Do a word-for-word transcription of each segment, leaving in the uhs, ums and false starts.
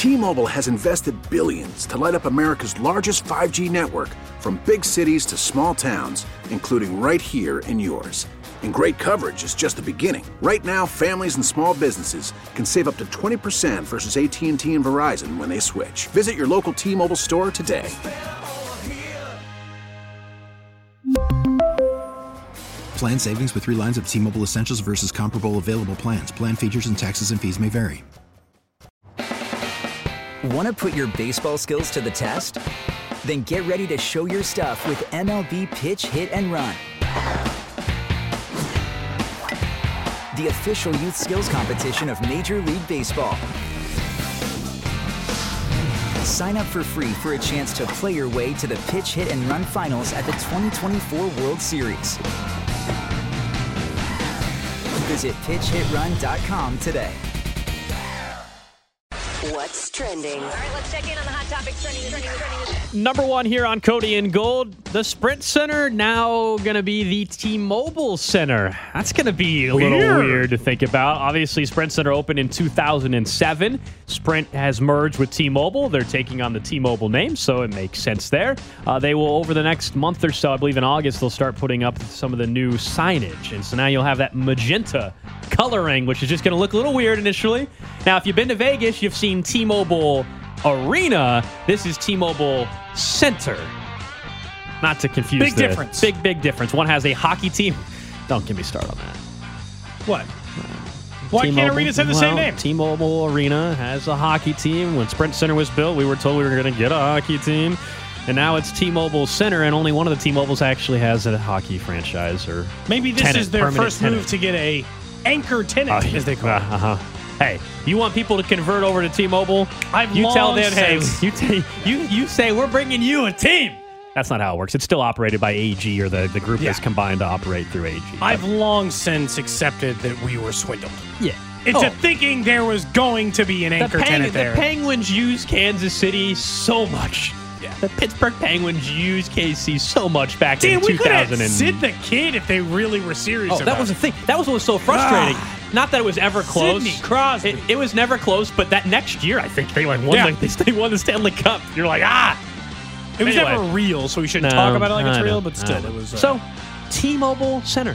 T-Mobile has invested billions to light up America's largest five G network, from big cities to small towns, including right here in yours. And great coverage is just the beginning. Right now, families and small businesses can save up to twenty percent versus A T and T and Verizon when they switch. Visit your local T-Mobile store today. Plan savings with three lines of T-Mobile Essentials versus comparable available plans. Plan features and taxes and fees may vary. Want to put your baseball skills to the test? Then get ready to show your stuff with M L B Pitch, Hit, and Run. The official youth skills competition of Major League Baseball. Sign up for free for a chance to play your way to the Pitch, Hit, and Run finals at the twenty twenty-four World Series. Visit pitch hit run dot com today. What's trending? All right, let's check in on the hot topics trending. trending, trending. Number one here on Cody and Gold, the Sprint Center now going to be the T-Mobile Center. That's going to be a weird. little weird to think about. Obviously, Sprint Center opened in two thousand seven. Sprint has merged with T-Mobile. They're taking on the T-Mobile name, so it makes sense there. Uh, they will, over the next month or so, I believe in August, they'll start putting up some of the new signage. And so now you'll have that magenta coloring, which is just going to look a little weird initially. Now, if you've been to Vegas, you've seen T-Mobile Arena. This is T-Mobile Center. Not to confuse Big the, difference. Big, big difference. One has a hockey team. Don't get me started on that. What? Why T-Mobile, can't arenas have the well, same name? T-Mobile Arena has a hockey team. When Sprint Center was built, we were told we were going to get a hockey team. And now it's T-Mobile Center, and only one of the T-Mobiles actually has a hockey franchise. Or Maybe this tenant, is their first tenant. move to get a anchor tenant, Uh, as they call it. Uh-huh. Hey, you want people to convert over to T-Mobile? I've you tell long them, hey, since- you, t- you you say we're bringing you a team. That's not how it works. It's still operated by A G, or the, the group Yeah. that's combined to operate through A G. I've long since accepted that we were swindled. yeah. Into Oh. thinking there was going to be an The, anchor Peng- tenant there. the Penguins use Kansas City so much. Yeah. The Pittsburgh Penguins use K C so much back Damn, in we two could have thousand. Sid the Kid if they really were serious Oh, about that was the it. thing. That was what was so frustrating. Not that it was ever close. Sidney Crosby. It, it was never close, but that next year, I think they like won. Yeah. Like, they, they won the Stanley Cup. You're like, ah. It was Anyway. never real, so we shouldn't No, talk about it like I it's know, real, but I still, know. it was... Uh, So, T-Mobile Center.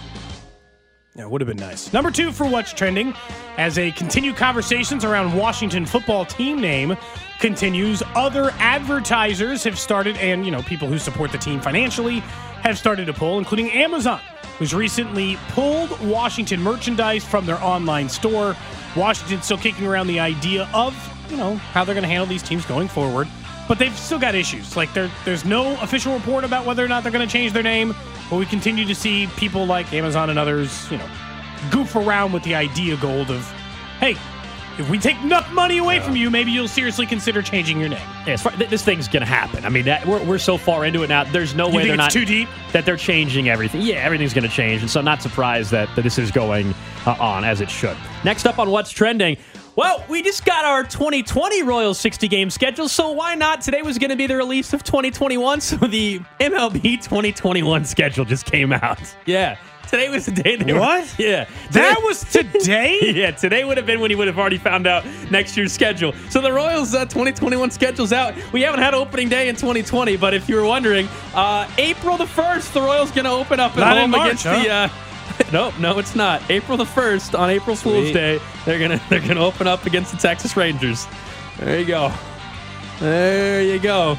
Yeah, it would have been nice. Number two for What's Trending, as a continued conversations around Washington football team name continues, other advertisers have started, and, you know, people who support the team financially have started to pull, including Amazon, who's recently pulled Washington merchandise from their online store. Washington's still kicking around the idea of, you know, how they're going to handle these teams going forward. But they've still got issues. Like, there, there's no official report about whether or not they're going to change their name. But we continue to see people like Amazon and others, you know, goof around with the idea gold of, hey, if we take enough money away yeah. from you, maybe you'll seriously consider changing your name. Yeah, as far, th- this thing's going to happen. I mean, that, we're, we're so far into it now. There's no you way think they're it's not too deep? That they're changing everything. Yeah, everything's going to change. And so I'm not surprised that, that this is going uh, on as it should. Next up on What's Trending. Well, we just got our twenty twenty Royals sixty-game schedule, so why not? Today was going to be the release of twenty twenty-one, so the M L B twenty twenty-one schedule just came out. Yeah. Today was the day they What? Were, yeah. That Today, was today? yeah, today would have been when he would have already found out next year's schedule. So the Royals uh, twenty twenty-one schedule's out. We haven't had opening day in twenty twenty, but if you were wondering, uh, April the first, the Royals going to open up at Not home in March, against huh? the... Uh, Nope, no, it's not. April the first, on April Fool's Sweet. Day, they're gonna they're gonna open up against the Texas Rangers. There you go. There you go.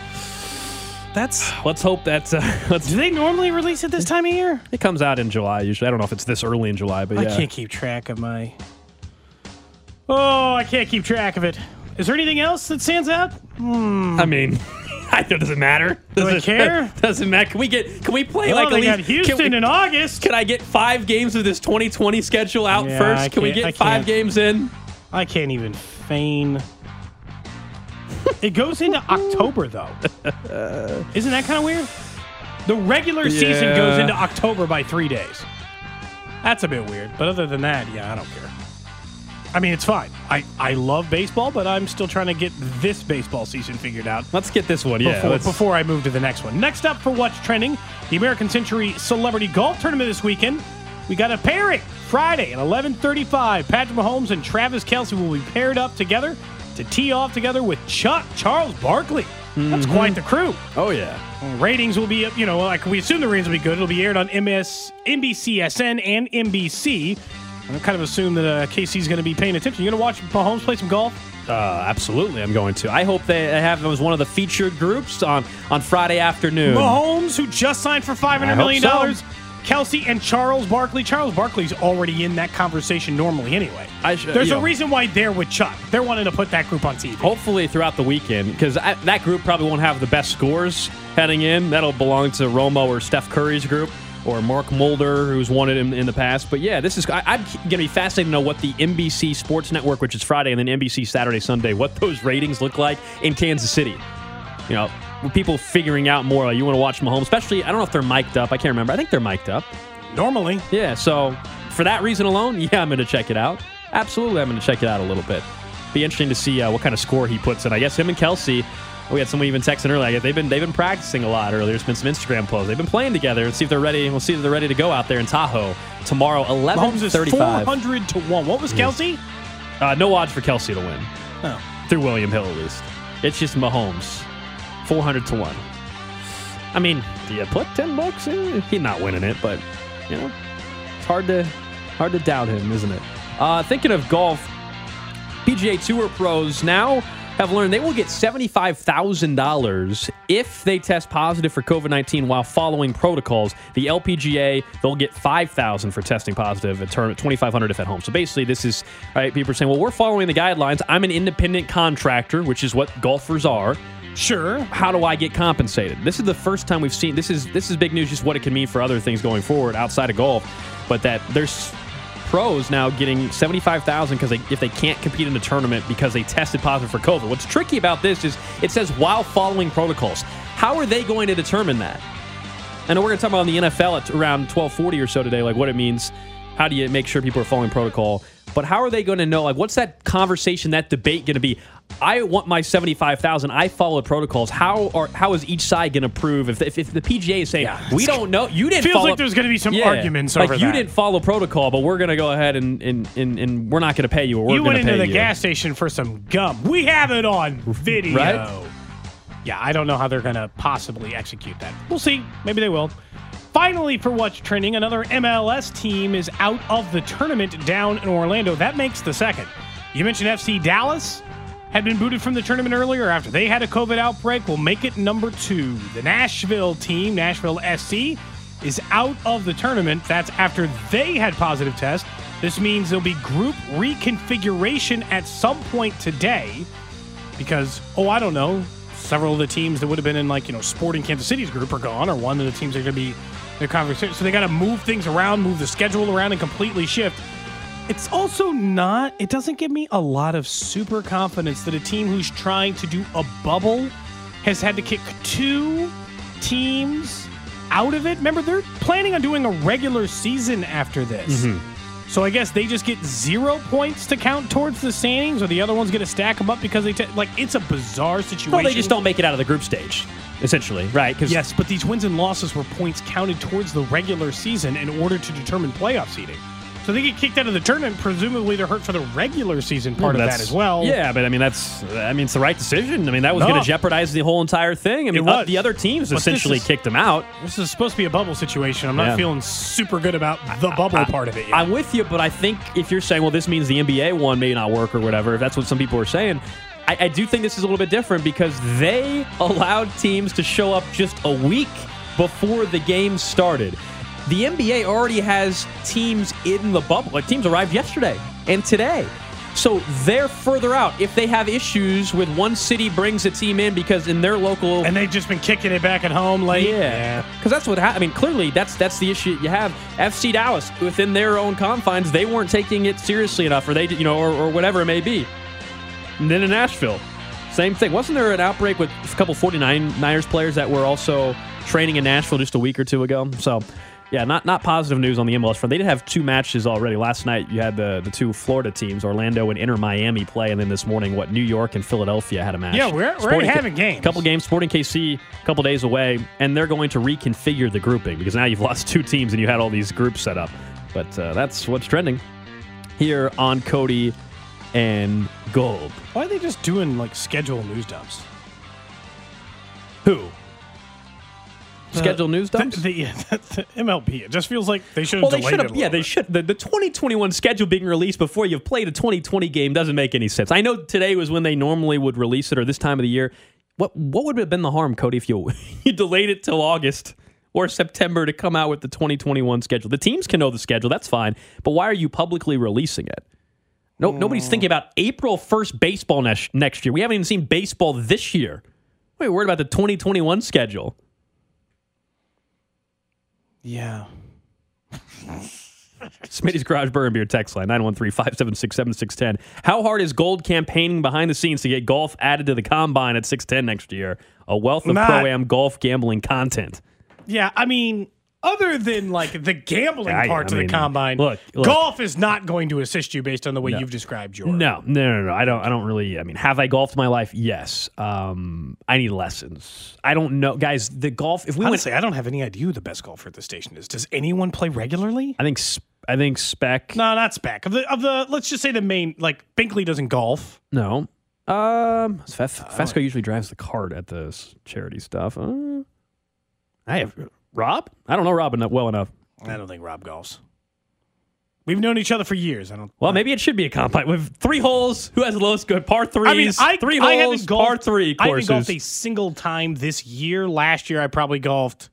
That's. Let's hope that's. Uh, let's, Do they normally release it this time of year? it comes out in July usually. I don't know if it's this early in July, but I yeah. can't keep track of my. Oh, I can't keep track of it. Is there anything else that stands out? Hmm. I mean, it doesn't matter. Do I Does it- care? Doesn't matter. Can we get? Can we play Well, like they at got least? Houston can we, in August. Can I get five games of this twenty twenty schedule out Yeah, first? I Can we can't- get I five can't. games in? I can't even feign. It goes into October, though. Isn't that kind of weird? The regular season Yeah. goes into October by three days. That's a bit weird. But other than that, yeah, I don't care. I mean, it's fine. I, I love baseball, but I'm still trying to get this baseball season figured out. Let's get this one. Yeah. Before, let's- before I move to the next one. Next up for What's Trending, the American Century Celebrity Golf Tournament this weekend. We got a pairing Friday at eleven thirty-five. Patrick Mahomes and Travis Kelce will be paired up together. to tee off together with Chuck Charles Barkley. That's Mm-hmm. quite the crew. Oh, yeah. Ratings will be, you know, like we assume the ratings will be good. It'll be aired on M S, N B C S N and N B C. I kind of assume that uh, K C's going to be paying attention. You going to watch Mahomes play some golf? Uh, absolutely, I'm going to. I hope they have them as one of the featured groups on, on Friday afternoon. Mahomes, who just signed for five hundred million dollars. Kelsey and Charles Barkley. Charles Barkley's already in that conversation normally anyway. I sh- There's you a know, reason why they're with Chuck. They're wanting to put that group on T V. Hopefully throughout the weekend, because that group probably won't have the best scores heading in. That'll belong to Romo or Steph Curry's group, or Mark Mulder, who's won it in, in the past. But yeah, this is I, I'm going to be fascinated to know what the N B C Sports Network, which is Friday, and then N B C Saturday, Sunday, what those ratings look like in Kansas City. You know, with people figuring out more. Like, you want to watch Mahomes, especially, I don't know if they're mic'd up. I can't remember. I think they're mic'd up. Normally. Yeah, so for that reason alone, yeah, I'm going to check it out. Absolutely, I'm going to check it out a little bit. Be interesting to see uh, what kind of score he puts in. I guess him and Kelsey, we had someone even texting earlier. I guess they've been they've been practicing a lot earlier. There's been some Instagram posts. They've been playing together. Let's see if they're ready. We'll see if they're ready to go out there in Tahoe tomorrow, eleven thirty-five. Mahomes is four hundred to one. What was Kelsey? Uh, no odds for Kelsey to win. Oh. Through William Hill, at least. It's just Mahomes, four hundred to one. I mean, do you put ten bucks in? He's not winning it, but you know. It's hard to hard to doubt him, isn't it? Uh, thinking of golf, P G A Tour pros now have learned they will get seventy-five thousand dollars if they test positive for COVID nineteen while following protocols. The L P G A, they'll get five thousand dollars for testing positive at tournament, twenty-five hundred dollars if at home. So basically, this is, all right, people are saying, well, we're following the guidelines. I'm an independent contractor, which is what golfers are. Sure. How do I get compensated? This is the first time we've seen, this is this is big news, just what it can mean for other things going forward outside of golf. But that there's pros now getting seventy-five thousand dollars because they, if they can't compete in a tournament because they tested positive for COVID. What's tricky about this is it says while following protocols. How are they going to determine that? I know we're going to talk about in the N F L at around twelve forty or so today, like what it means. How do you make sure people are following protocol? But how are they going to know? Like, what's that conversation, that debate going to be? I want my seventy-five thousand dollars. I followed protocols. How are how is each side going to prove if, if if the P G A is saying Yeah, we don't know, you didn't feels follow, like there's going to be some yeah, arguments like over you that. didn't follow protocol, but we're going to go ahead and and, and and we're not going to pay you. Or we're You going went to into pay the you. gas station for some gum. We have it on video. Right? Yeah, I don't know how they're going to possibly execute that. We'll see. Maybe they will. Finally, for what's trending, another M L S team is out of the tournament down in Orlando. That makes the second. You mentioned F C Dallas had been booted from the tournament earlier after they had a COVID outbreak. Will make it number two. The Nashville team, Nashville S C, is out of the tournament. That's after they had positive tests. This means there'll be group reconfiguration at some point today because, oh, I don't know, several of the teams that would have been in, like, you know, Sporting Kansas City's group are gone, or one of the teams that are going to be in the conversation. So they got to move things around, move the schedule around, and completely shift. It's also not, it doesn't give me a lot of super confidence that a team who's trying to do a bubble has had to kick two teams out of it. Remember, they're planning on doing a regular season after this. Mm-hmm. So I guess they just get zero points to count towards the standings, or the other ones get to stack them up because they, te- like, it's a bizarre situation. Well, they just don't make it out of the group stage, essentially, right? Cause Yes, but these wins and losses were points counted towards the regular season in order to determine playoff seeding. So they get kicked out of the tournament. Presumably, they're hurt for the regular season part of that as well. Yeah, but I mean, that's I mean, it's the right decision. I mean, that was No. going to jeopardize the whole entire thing. I mean, It was. uh, the other teams But essentially this is- kicked them out. This is supposed to be a bubble situation. I'm not Yeah. feeling super good about the bubble I- part of it yet. I'm with you, but I think if you're saying, well, this means the N B A one may not work or whatever, if that's what some people are saying, I, I do think this is a little bit different because they allowed teams to show up just a week before the game started. The N B A already has teams in the bubble. Like, teams arrived yesterday and today. So they're further out. If they have issues with one city brings a team in because in their local... and they've just been kicking it back at home late. Yeah, because that's what happened. I mean, clearly that's that's the issue you have. F C Dallas, within their own confines, they weren't taking it seriously enough, or they, you know, or, or whatever it may be. And then in Nashville, same thing. Wasn't there an outbreak with a couple forty-niners players that were also training in Nashville just a week or two ago? So, yeah, not not positive news on the M L S front. They did have two matches already. Last night, you had the, the two Florida teams, Orlando and Inter Miami, play, and then this morning, what, New York and Philadelphia had a match. Yeah, we're, we're Sporting having games. A couple games, Sporting K C, a couple days away, and they're going to reconfigure the grouping because now you've lost two teams and you had all these groups set up. But uh, that's what's trending here on Cody and gold. Why are they just doing like schedule news dumps? Who? Schedule news dumps? The, the, yeah, the, the M L B. It just feels like they should have Well, they delayed should it. have. a Yeah, little they bit. should. The, the twenty twenty-one schedule being released before you've played a twenty twenty game doesn't make any sense. I know today was when they normally would release it, or this time of the year. What what would have been the harm, Cody, if you you delayed it till August or September to come out with the twenty twenty-one schedule? The teams can know the schedule. That's fine. But why are you publicly releasing it? No, mm. Nobody's thinking about April first baseball next next year. We haven't even seen baseball this year. We're worried about the twenty twenty-one schedule. Yeah. Smitty's Garage Burn Beer text line, nine one three, five seven six, seven six one zero. How hard is Gold campaigning behind the scenes to get golf added to the Combine at six ten next year? A wealth of Not, Pro-Am golf gambling content. Yeah, I mean, other than like the gambling I, parts I mean, of the Combine, look, look. golf is not going to assist you based on the way No. you've described your. No, no, no, no. I don't. I don't really. I mean, have I golfed in my life? Yes. Um, I need lessons. I don't know, guys. The golf. If we Honestly, went, I don't have any idea who the best golfer at the station is. Does anyone play regularly? I think. I think Spec. No, not Spec. Of the of the, let's just say the main. Like Binkley doesn't golf. No. Um, Fes- Fesco usually drives the cart at the charity stuff. Uh, I have Rob. I don't know Rob enough, well enough. I don't think Rob golfs. We've known each other for years. I don't. Well, maybe it should be a combine with three holes. Who has the lowest good par threes? I mean, I, three I holes, haven't golfed, par three courses. I haven't golfed a single time this year. Last year, I probably golfed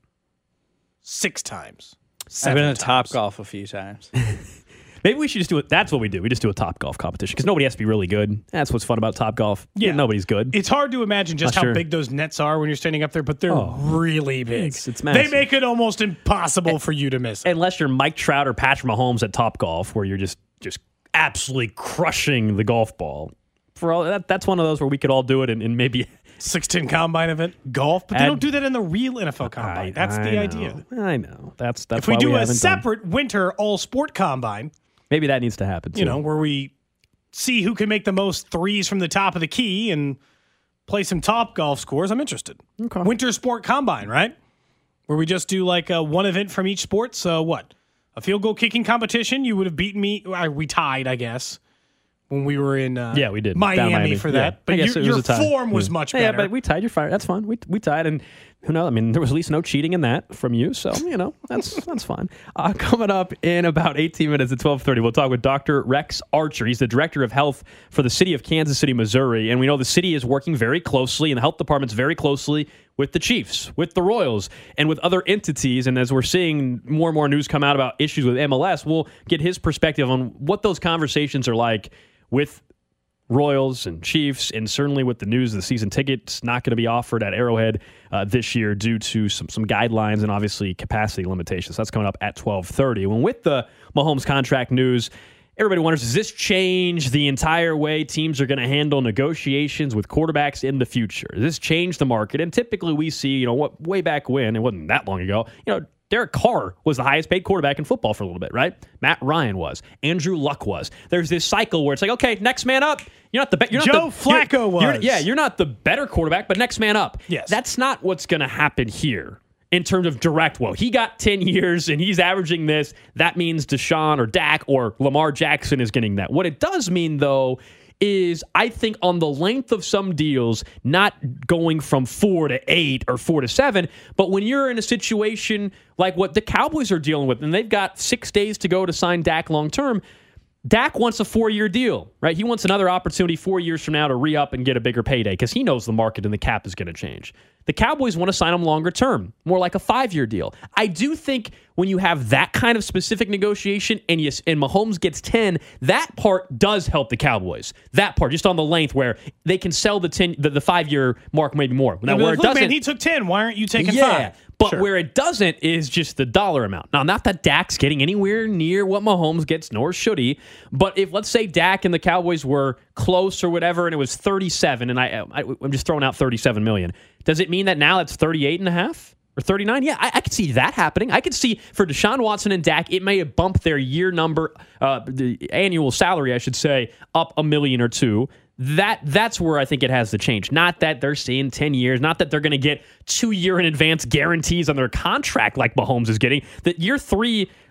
six times. I've been times. to Top Golf a few times. Maybe we should just do it. That's what we do. We just do a Top Golf competition because nobody has to be really good. That's what's fun about Top Golf. Yeah, nobody's good. It's hard to imagine just Not how sure. big those nets are when you're standing up there, but they're Oh. really big. It's- it's they massive. make it almost impossible for you to miss. Unless you're Mike Trout or Patrick Mahomes at Top Golf, where you're just just absolutely crushing the golf ball. For all that, that's one of those where we could all do it and, and maybe six ten combine event golf, but they Add- don't do that in the real N F L combine. I- that's I the know. idea. I know. That's that's If we why do we a haven't done- separate winter all sport combine, maybe that needs to happen. Too. you know, where we see who can make the most threes from the top of the key and play some top golf scores, I'm interested. Okay. Winter sport combine, right? Where we just do like uh, one event from each sport. So what? A field goal kicking competition. You would have beaten me. uh, We tied, I guess, when we were in uh, Yeah, we did. Miami, Down Miami. for Yeah. that. I But guess you, it was your a tie. form was Yeah. much Yeah, better. but we tied. You're fired. That's fine. We we tied, and who knows? I mean, there was at least no cheating in that from you, so you know that's that's fine. Uh, coming up in about eighteen minutes at twelve thirty, we'll talk with Doctor Rex Archer. He's the director of health for the city of Kansas City, Missouri, and we know the city is working very closely, and the health department's very closely with the Chiefs, with the Royals, and with other entities. And as we're seeing more and more news come out about issues with M L S, we'll get his perspective on what those conversations are like with Royals and Chiefs, and certainly with the news of the season tickets not going to be offered at Arrowhead uh, this year due to some some guidelines and obviously capacity limitations. That's coming up at twelve thirty. When with the Mahomes contract news, everybody wonders, does this change the entire way teams are going to handle negotiations with quarterbacks in the future? Does this change the market? And typically we see, you know, what way back when, it wasn't that long ago, you know, Derek Carr was the highest paid quarterback in football for a little bit, right? Matt Ryan was. Andrew Luck was. There's this cycle where it's like, okay, next man up. You're not the be- you're not Joe the, Flacco you're- was. you're- yeah, you're not the better quarterback, but next man up. Yes. That's not what's going to happen here in terms of direct. Well, he got ten years and he's averaging this. That means Deshaun or Dak or Lamar Jackson is getting that. What it does mean, though, is I think on the length of some deals, not going from four to eight or four to seven, but when you're in a situation like what the Cowboys are dealing with, and they've got six days to go to sign Dak long term, Dak wants a four-year deal, right? He wants another opportunity four years from now to re-up and get a bigger payday because he knows the market and the cap is going to change. The Cowboys want to sign him longer term, more like a five-year deal. I do think when you have that kind of specific negotiation and you, and Mahomes gets ten, that part does help the Cowboys. That part, just on the length where they can sell the ten, the, the five-year mark maybe more. Now, Yeah, where it look, doesn't, man, he took ten. Why aren't you taking yeah, five? but Sure. where it doesn't is just the dollar amount. Now, not that Dak's getting anywhere near what Mahomes gets, nor should he. But if, let's say, Dak and the Cowboys were close or whatever, and it was thirty-seven, and I, I, I'm just throwing out thirty-seven million, does it mean that now it's thirty-eight and a half or thirty-nine? Yeah, I, I could see that happening. I could see for Deshaun Watson and Dak, it may have bumped their year number, uh, the annual salary, I should say, up a million or two. That that's where I think it has to change. Not that they're seeing ten years, not that they're going to get two year in advance guarantees on their contract like Mahomes is getting. That year three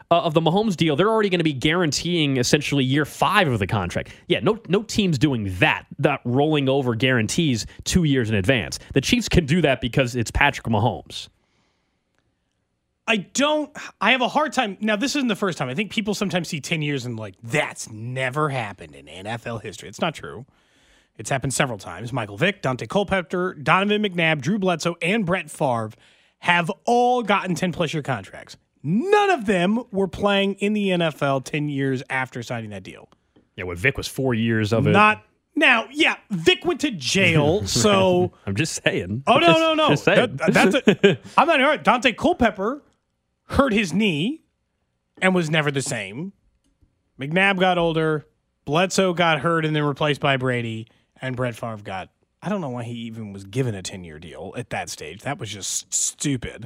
uh, of the Mahomes deal, they're already going to be guaranteeing essentially year five of the contract. Yeah, no no team's doing that, that rolling over guarantees two years in advance. The Chiefs can do that because it's Patrick Mahomes. I don't, I have a hard time. Now, this isn't the first time. I think people sometimes see ten years and like, that's never happened in N F L history. It's not true. It's happened several times. Michael Vick, Dante Culpepper, Donovan McNabb, Drew Bledsoe, and Brett Favre have all gotten ten-plus year contracts. None of them were playing in the N F L ten years after signing that deal. Yeah, what Vick was four years of it. Not now. Yeah, Vick went to jail, so I'm just saying. Oh no, just, no, no. Just saying. That, that's a, I'm not hurt. Dante Culpepper hurt his knee and was never the same. McNabb got older. Bledsoe got hurt and then replaced by Brady. And Brett Favre got, I don't know why he even was given a ten-year deal at that stage. That was just stupid.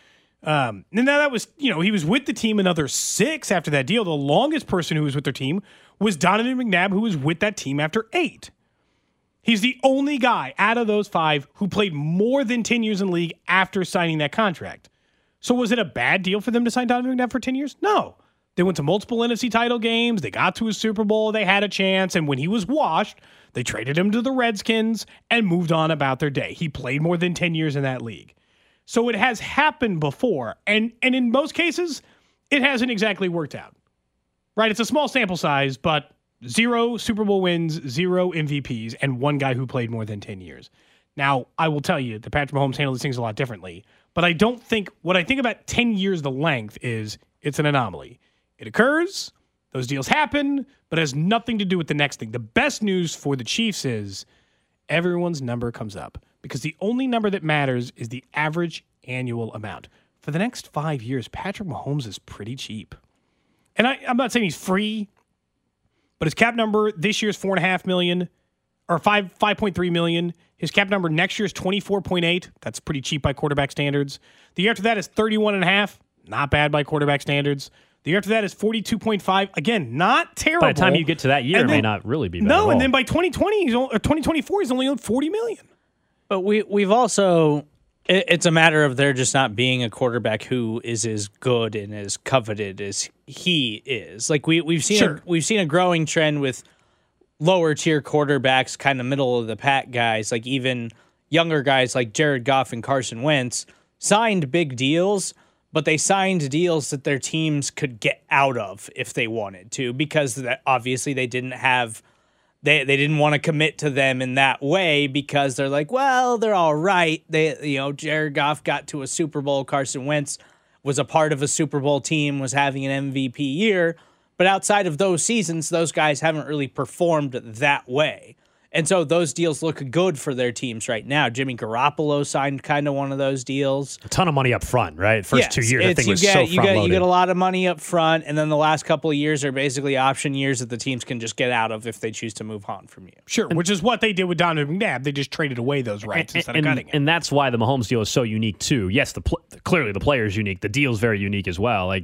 Um, and now that was, you know, he was with the team another six after that deal. The longest person who was with their team was Donovan McNabb, who was with that team after eight. He's the only guy out of those five who played more than ten years in the league after signing that contract. So was it a bad deal for them to sign Donovan McNabb for ten years? No. They went to multiple N F C title games. They got to a Super Bowl. They had a chance. And when he was washed, they traded him to the Redskins and moved on about their day. He played more than ten years in that league. So it has happened before. And, and in most cases, it hasn't exactly worked out. Right? It's a small sample size, but zero Super Bowl wins, zero M V Ps, and one guy who played more than ten years. Now, I will tell you that Patrick Mahomes handled these things a lot differently. But I don't think, what I think about ten years, the length, is it's an anomaly. It occurs, those deals happen, but it has nothing to do with the next thing. The best news for the Chiefs is everyone's number comes up because the only number that matters is the average annual amount. For the next five years, Patrick Mahomes is pretty cheap. And I, I'm not saying he's free, but his cap number this year is four point five million dollars or five, five point three million dollars. His cap number next year is twenty-four point eight. That's pretty cheap by quarterback standards. The year after that is thirty-one point five. Not bad by quarterback standards. The year after that is forty-two point five. Again, not terrible. By the time you get to that year, then, it may not really be bad no, at all. And then by twenty twenty, he's only, or twenty twenty-four, he's only on forty million dollars. But we, we've also, it, it's a matter of there just not being a quarterback who is as good and as coveted as he is. Like we, we've seen, Sure. a, we've seen a growing trend with lower tier quarterbacks, kind of middle of the pack guys, like even younger guys like Jared Goff and Carson Wentz signed big deals, but they signed deals that their teams could get out of if they wanted to, because that obviously they didn't have, they they didn't want to commit to them in that way because they're like, well, they're all right. They, you know, Jared Goff got to a Super Bowl. Carson Wentz was a part of a Super Bowl team, was having an M V P year. But outside of those seasons, those guys haven't really performed that way. And so those deals look good for their teams right now. Jimmy Garoppolo signed kind of one of those deals. A ton of money up front, right? First Yes, two years, I think you was get, so you front get, loaded. you get a lot of money up front, and then the last couple of years are basically option years that the teams can just get out of if they choose to move on from you. Sure, which is what they did with Donovan McNabb. They just traded away those rights and, instead and, of cutting it. and that's why the Mahomes deal is so unique too. Yes, the pl- clearly the player is unique. The deal is very unique as well. Like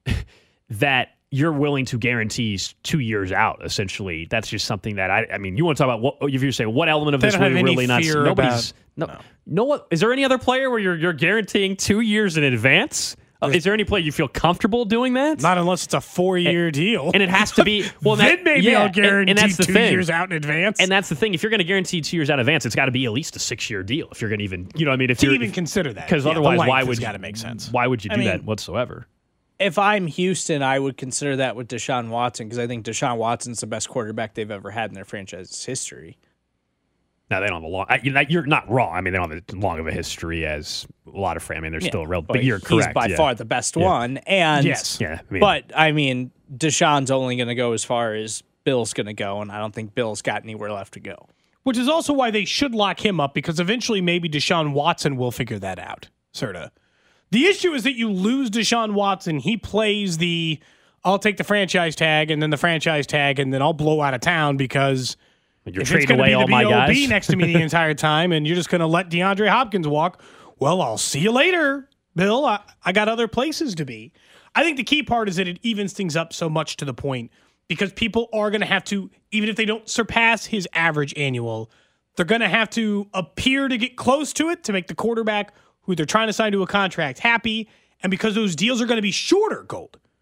that. You're willing to guarantee two years out, essentially. That's just something that I. I mean, you want to talk about what if you say what element of They this don't would have any really not? fear Nobody's about- no. no. No what is there any other player where you're you're guaranteeing two years in advance? Uh, is there any player you feel comfortable doing that? Not unless it's a four-year and, deal. and it has to be. Well, then that, maybe yeah, I'll guarantee and, and that's the two thing. years out in advance. And that's the thing. If you're going to guarantee two years out in advance, it's got to be at least a six-year deal. If you're going to even, you know, what I mean, if to you're even consider that, because yeah, otherwise, the length why has would got to make sense? Why would you do I mean, that whatsoever? If I'm Houston, I would consider that with Deshaun Watson because I think Deshaun Watson's the best quarterback they've ever had in their franchise's history. No, they don't have a long. I, you're not wrong. I mean, they don't have as long of a history as a lot of. I mean, they're Yeah, still real. but But you're correct. He's by yeah. far the best Yeah. one. And Yes. Yeah, I mean, but I mean, Deshaun's only going to go as far as Bill's going to go, and I don't think Bill's got anywhere left to go. Which is also why they should lock him up, because eventually maybe Deshaun Watson will figure that out, sort of. The issue is that you lose Deshaun Watson. He plays the, I'll take the franchise tag and then the franchise tag and then I'll blow out of town because you're if it's trading going to away be all the my B O B guys next to me the entire time and you're just going to let DeAndre Hopkins walk, well, I'll see you later, Bill. I, I got other places to be. I think the key part is that it evens things up so much to the point because people are going to have to, even if they don't surpass his average annual, they're going to have to appear to get close to it to make the quarterback who they're trying to sign to a contract happy. And because those deals are going to be shorter, Gold.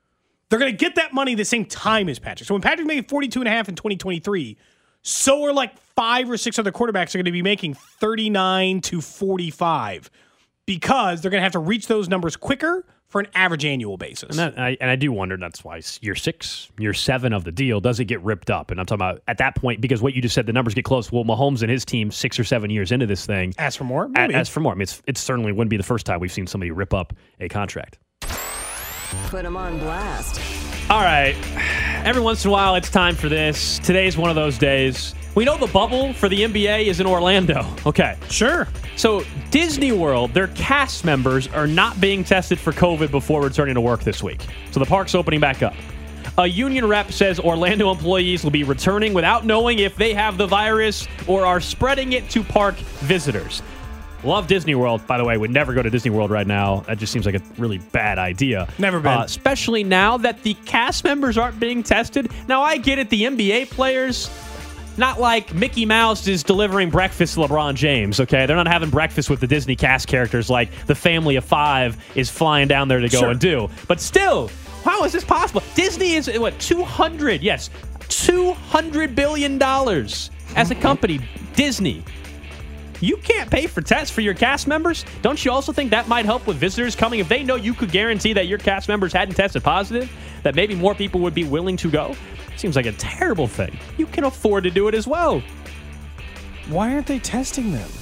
They're going to get that money the same time as Patrick. So when Patrick made forty-two and a half in twenty twenty-three, so are like five or six other quarterbacks are going to be making thirty-nine to forty-five because they're going to have to reach those numbers quicker for an average annual basis. And, that, I, and I do wonder, that's why year six, year seven of the deal, does it get ripped up? And I'm talking about at that point, because what you just said, the numbers get close. Well, Mahomes and his team, six or seven years into this thing. Ask for more? Maybe. Ask for more. I mean, it's, it certainly wouldn't be the first time we've seen somebody rip up a contract. Put them on blast. All right. Every once in a while, it's time for this. Today's one of those days. We know the bubble for the N B A is in Orlando. Okay. Sure. So Disney World, their cast members are not being tested for COVID before returning to work this week. So the park's opening back up. A union rep says Orlando employees will be returning without knowing if they have the virus or are spreading it to park visitors. Love Disney World, by the way. Would never go to Disney World right now. That just seems like a really bad idea. Never been. Uh, especially now that the cast members aren't being tested. Now, I get it. The N B A players, not like Mickey Mouse is delivering breakfast to LeBron James, okay? They're not having breakfast with the Disney cast characters like the family of five is flying down there to go Sure. and do. But still, how is this possible? Disney is, what, two hundred, yes, two hundred billion dollars as a company, Disney. You can't pay for tests for your cast members? Don't you also think that might help with visitors coming? If they know you could guarantee that your cast members hadn't tested positive, that maybe more people would be willing to go? Seems like a terrible thing. You can afford to do it as well. Why aren't they testing them?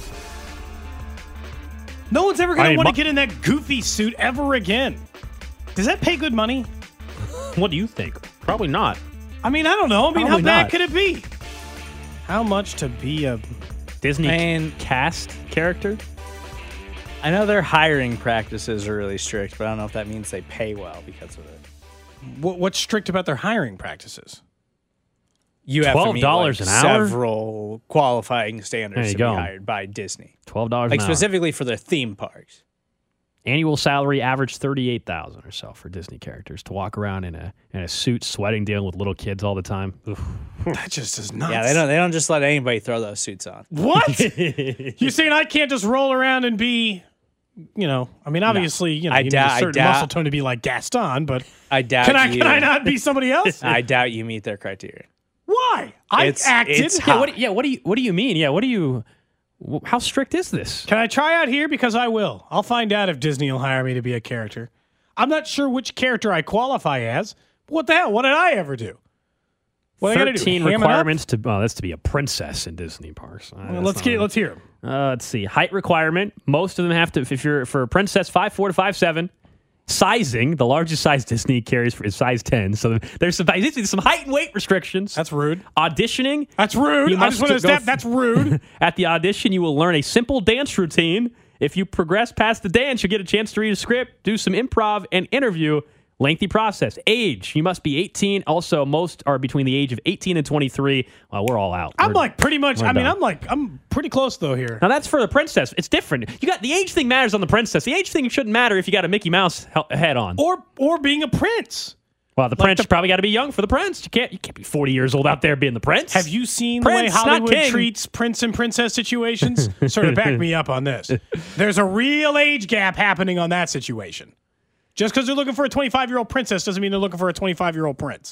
No one's ever going I to mean, want to my- get in that goofy suit ever again. Does that pay good money? What do you think? Probably not. I mean, I don't know. I mean, Probably how bad not. could it be? How much to be a... Disney And- cast character? I know their hiring practices are really strict, but I don't know if that means they pay well because of it. What, what's strict about their hiring practices? You have to meet twelve like dollars an hour? several qualifying standards There you to go. be hired by Disney. twelve dollars Like an hour. specifically for their theme parks. Annual salary average thirty-eight thousand dollars or so for Disney characters to walk around in a in a suit, sweating, dealing with little kids all the time. Oof. That just is nuts. Yeah, they don't they don't just let anybody throw those suits on. What? You're saying I can't just roll around and be, you know, I mean, obviously, you know, I you doubt- need I a certain doubt- muscle tone to be like Gaston, but I doubt can I, you. can I not be somebody else? I doubt you meet their criteria. Why? I It's- acted. it's Yeah, hot. what, yeah, what do you what do you mean? Yeah, what do you wh- how strict is this? Can I try out here? Because I will. I'll find out if Disney will hire me to be a character. I'm not sure which character I qualify as. But what the hell? What did I ever do? What I gotta do? thirteen Ham it up? requirements to oh, that's to be a princess in Disney parks. Uh, Well, that's let's not get. right. Let's hear 'em. Uh, let's see. Height requirement. Most of them have to. If you're for a princess, five four to five seven. Sizing. The largest size Disney carries for is size ten. So there's some there's some height and weight restrictions. That's rude. Auditioning. That's rude. You I just must want to go step. That's rude. At the audition, you will learn a simple dance routine. If you progress past the dance, you'll get a chance to read a script, do some improv, and interview. Lengthy process. Age. You must be eighteen. Also, most are between the age of eighteen and twenty-three. Well, we're all out. I'm We're- like pretty much. we're I mean, done. I'm like I'm pretty close though here. Now, that's for the princess. It's different. You got the age thing matters on the princess. The age thing shouldn't matter if you got a Mickey Mouse he- head on. Or or being a prince. Well, the like prince the- probably got to be young for the prince. You can't. You can't be forty years old out there being the prince. Have you seen Prince, the way not Hollywood king. treats prince and princess situations? Sort of back me up on this. There's a real age gap happening on that situation. Just because they're looking for a twenty-five-year-old princess doesn't mean they're looking for a twenty-five-year-old prince.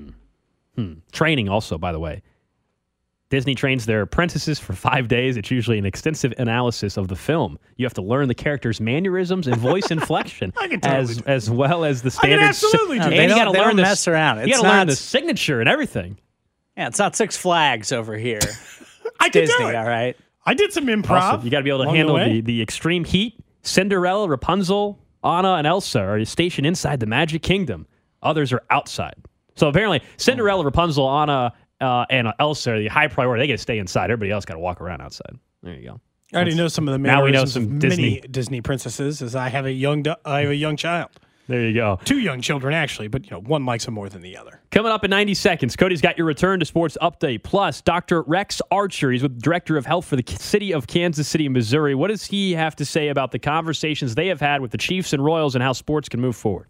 Training also, by the way. Disney trains their apprentices for five days. It's usually an extensive analysis of the film. You have to learn the character's mannerisms and voice inflection, I can totally as do as well as the I can standard. absolutely do and that. you They don't- gotta they learn don't the- mess around. You It's got to learn not- the signature and everything. Yeah, it's not Six Flags over here. I can Disney, do it. all right? I did some improv. Also, you got to be able to along handle the, way. the, the extreme heat. Cinderella, Rapunzel, Anna, and Elsa are stationed inside the Magic Kingdom. Others are outside. So apparently, Cinderella, Rapunzel, Anna, uh, and Elsa are the high priority. They get to stay inside. Everybody else got to walk around outside. There you go. I already know some of the Now we know mannerisms some of Disney- many Disney princesses, as I have a young du- I have a young child, There you go. two young children actually, but you know one likes them more than the other. Coming up in ninety seconds, Cody's got your return to sports update. Plus, Doctor Rex Archer, he's with Director of Health for the city of Kansas City, Missouri. What does he have to say about the conversations they have had with the Chiefs and Royals and how sports can move forward?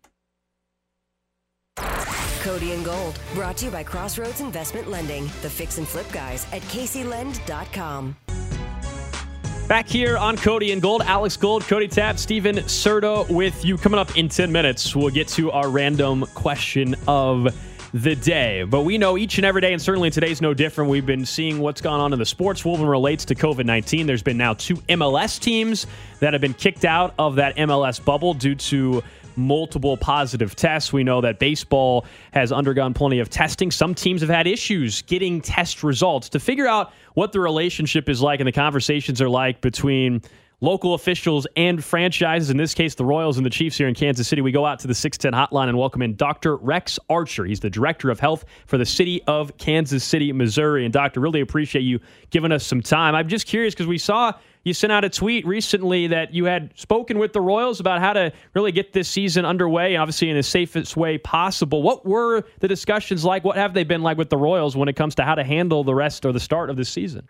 Cody and Gold, brought to you by Crossroads Investment Lending, the fix and flip guys at casey lend dot com. Back here on Cody and Gold, Alex Gold, Cody Tapp, Steven Serta with you. Coming up in ten minutes, we'll get to our random question of the day. But we know each and every day, and certainly today's no different, we've been seeing what's gone on in the sports world when it relates to covid nineteen. There's been now two M L S teams that have been kicked out of that M L S bubble due to multiple positive tests. We know that baseball has undergone plenty of testing. Some teams have had issues getting test results. To figure out what the relationship is like and the conversations are like between local officials and franchises, in this case, the Royals and the Chiefs here in Kansas City, we go out to the six ten hotline and welcome in Doctor Rex Archer. He's the Director of Health for the city of Kansas City, Missouri. And Doctor, really appreciate you giving us some time. I'm just curious because we saw you sent out a tweet recently that you had spoken with the Royals about how to really get this season underway, obviously in the safest way possible. What were the discussions like? What have they been like with the Royals when it comes to how to handle the rest or the start of this season?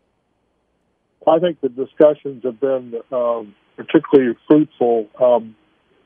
I think the discussions have been um, particularly fruitful. Um,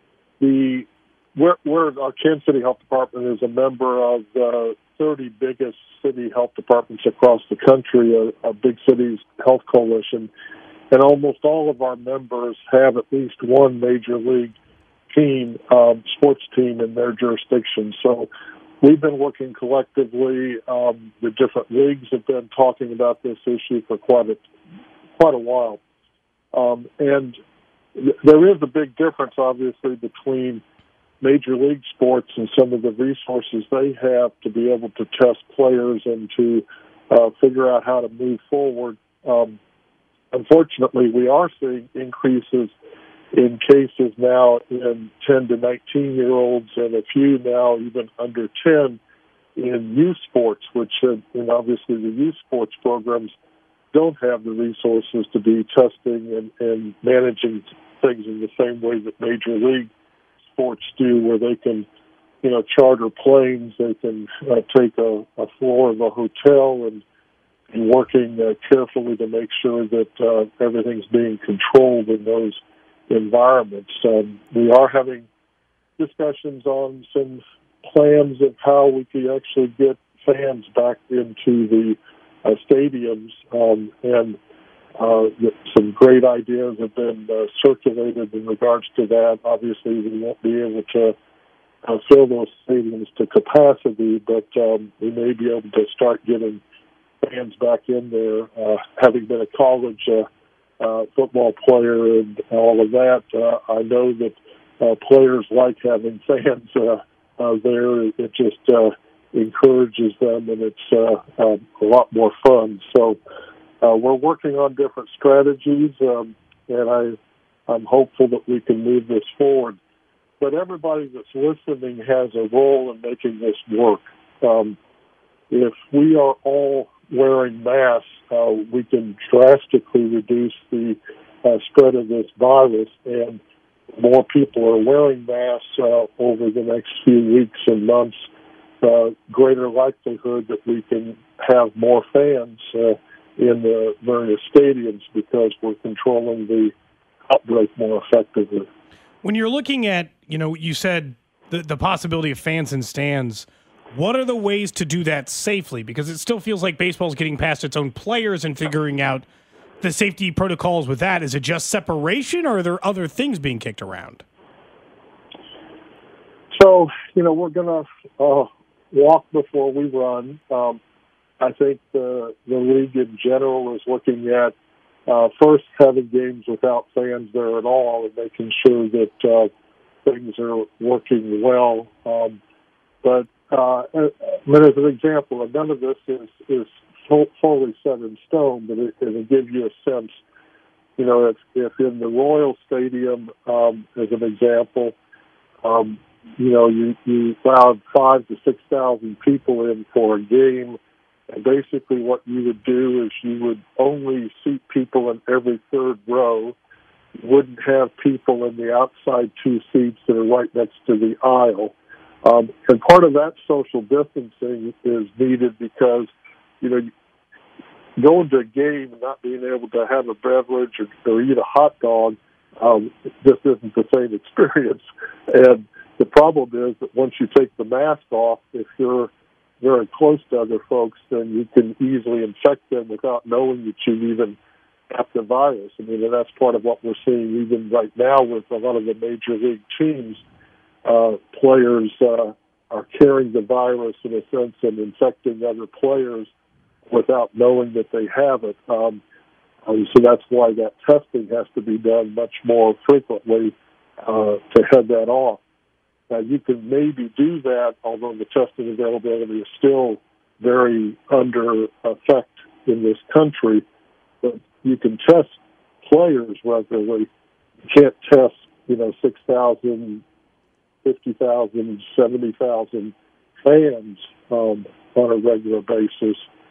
the we're, we're, our Kansas City Health Department is a member of the thirty biggest city health departments across the country, a, a big cities health coalition, and almost all of our members have at least one major league team, um, sports team in their jurisdiction. So we've been working collectively. Um, the different leagues have been talking about this issue for quite a quite a while. Um, and th- there is a big difference, obviously, between major league sports and some of the resources they have to be able to test players and to uh, figure out how to move forward. Um, unfortunately, we are seeing increases in cases now in ten to nineteen-year-olds and a few now even under ten in youth sports, which, uh, and obviously the youth sports programs don't have the resources to be testing and, and managing things in the same way that major league sports do, where they can, you know, charter planes, they can uh, take a, a floor of a hotel and be working uh, carefully to make sure that uh, everything's being controlled in those environments. Um, we are having discussions on some plans of how we could actually get fans back into the Uh, stadiums, um, and uh, some great ideas have been uh, circulated in regards to that. Obviously, we won't be able to uh, fill those stadiums to capacity, but um, we may be able to start getting fans back in there. Uh, having been a college uh, uh, football player and all of that, uh, I know that uh, players like having fans uh, uh, there. It just uh, encourages them, and it's uh, uh, a lot more fun. So uh, we're working on different strategies, um, and I, I'm hopeful that we can move this forward. But everybody that's listening has a role in making this work. Um, if we are all wearing masks, uh, we can drastically reduce the uh, spread of this virus, and more people are wearing masks uh, over the next few weeks and months, Uh, greater likelihood that we can have more fans uh, in the various stadiums because we're controlling the outbreak more effectively. When you're looking at, you know, you said the, the possibility of fans in stands, what are the ways to do that safely? Because it still feels like baseball is getting past its own players and figuring out the safety protocols with that. Is it just separation, or are there other things being kicked around? So, you know, we're going to uh, walk before we run. Um, I think the, the league in general is looking at uh, first having games without fans there at all and making sure that uh, things are working well. Um, but uh, I mean, as an example, and none of this is, is fully set in stone, but it, it'll give you a sense. You know, if, if in the Royal Stadium, um, as an example, um, you know, you, you allowed five to six thousand people in for a game, and basically what you would do is you would only seat people in every third row. You wouldn't have people in the outside two seats that are right next to the aisle. Um, and part of that social distancing is needed because, you know, going to a game and not being able to have a beverage or, or eat a hot dog um, just isn't the same experience. And the problem is that once you take the mask off, if you're very close to other folks, then you can easily infect them without knowing that you've even at the virus. I mean, and that's part of what we're seeing even right now with a lot of the major league teams. Uh, players uh, are carrying the virus in a sense and infecting other players without knowing that they have it. Um, and so that's why that testing has to be done much more frequently uh, to head that off. Now, you can maybe do that, although the testing availability is still very under effect in this country, but you can test players regularly. You can't test, you know, six thousand, fifty thousand, seventy thousand fans um, on a regular basis.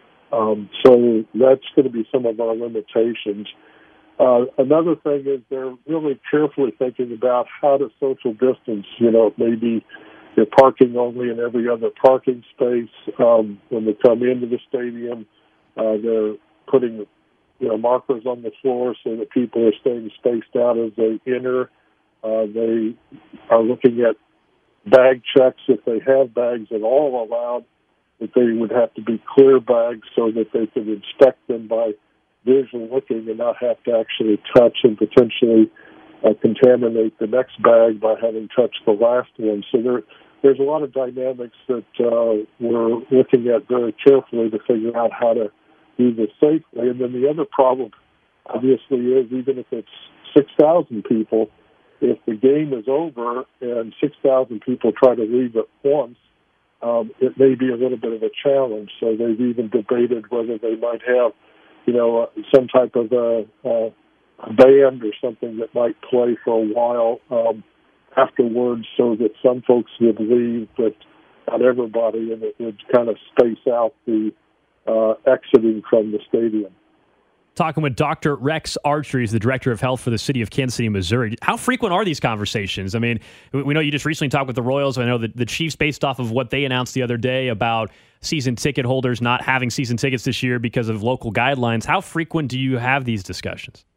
Um, so that's going to be some of our limitations. Uh, another thing is they're really carefully thinking about how to social distance. You know, maybe they're parking only in every other parking space. Um, when they come into the stadium, uh, they're putting, you know, markers on the floor so that people are staying spaced out as they enter. Uh, they are looking at bag checks, if they have bags at all allowed, that they would have to be clear bags so that they could inspect them by visual looking and not have to actually touch and potentially uh, contaminate the next bag by having touched the last one. So there, there's a lot of dynamics that uh, we're looking at very carefully to figure out how to do this safely. And then the other problem, obviously, is even if it's six thousand people, if the game is over and six thousand people try to leave at once, um, it may be a little bit of a challenge. So they've even debated whether they might have, you know, uh, some type of a, uh, a band or something that might play for a while um, afterwards so that some folks would leave, but not everybody, and it would kind of space out the uh, exiting from the stadium. Talking with Doctor Rex Archer, he's the director of health for the city of Kansas City, Missouri. How frequent are these conversations? I mean, we know you just recently talked with the Royals. I know that the Chiefs, based off of what they announced the other day about season ticket holders not having season tickets this year because of local guidelines. How frequent do you have these discussions?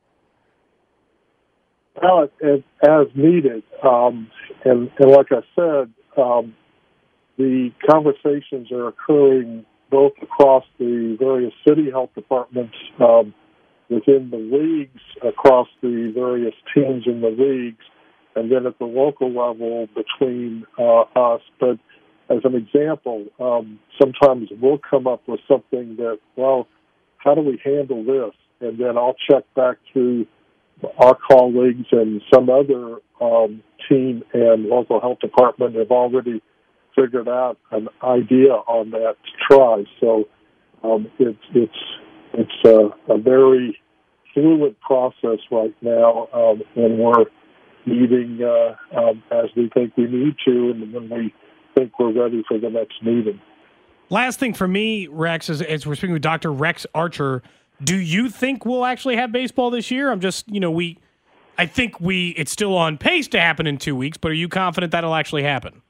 Well, as, as needed. Um, and, and like I said, um, the conversations are occurring both across the various city health departments, um, within the leagues, across the various teams in the leagues, and then at the local level between uh, us. But as an example, um, sometimes we'll come up with something that, well, how do we handle this? And then I'll check back through our colleagues, and some other um, team and local health department have already figured out an idea on that to try. So um, it's it's it's a, a very fluid process right now, um, and we're meeting uh, um, as we think we need to, and when we think we're ready for the next meeting. Last thing for me, Rex, is as we're speaking with Doctor Rex Archer, do you think we'll actually have baseball this year? I'm just, you know, we, I think we, it's still on pace to happen in two weeks, but are you confident that'll actually happen?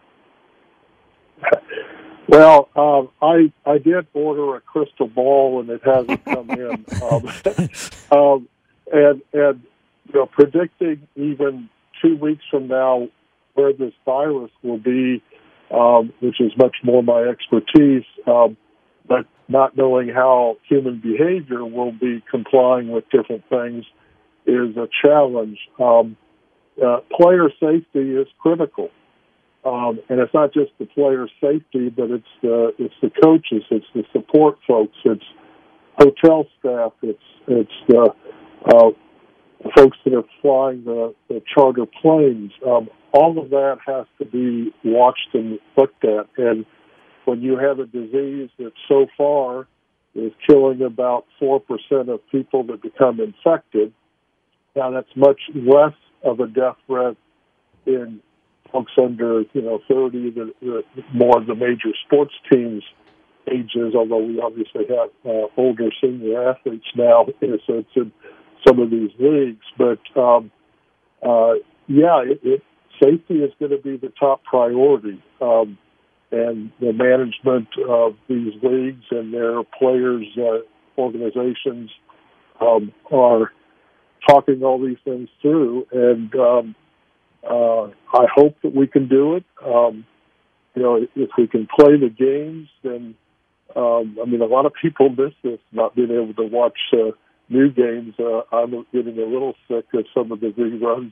Well, um, I I did order a crystal ball, and it hasn't come in. Um, um, and and you know, predicting even two weeks from now where this virus will be, um, which is much more my expertise, um, but not knowing how human behavior will be complying with different things is a challenge. Um, uh, player safety is critical. Um, and it's not just the player safety, but it's the it's the coaches, it's the support folks, it's hotel staff, it's it's the uh, folks that are flying the, the charter planes. Um, all of that has to be watched and looked at. And when you have a disease that so far is killing about four percent of people that become infected, now that's much less of a death threat in folks under, you know, thirty, the, the more of the major sports teams' ages, although we obviously have uh, older senior athletes now, in a sense, in some of these leagues. But, um, uh, yeah, it, it, safety is going to be the top priority. Um, and the management of these leagues and their players' uh, organizations um, are talking all these things through. And, um, Uh, I hope that we can do it. Um, you know, if we can play the games, then, um, I mean, a lot of people miss this, not being able to watch uh, new games, uh, I'm getting a little sick of some of the reruns.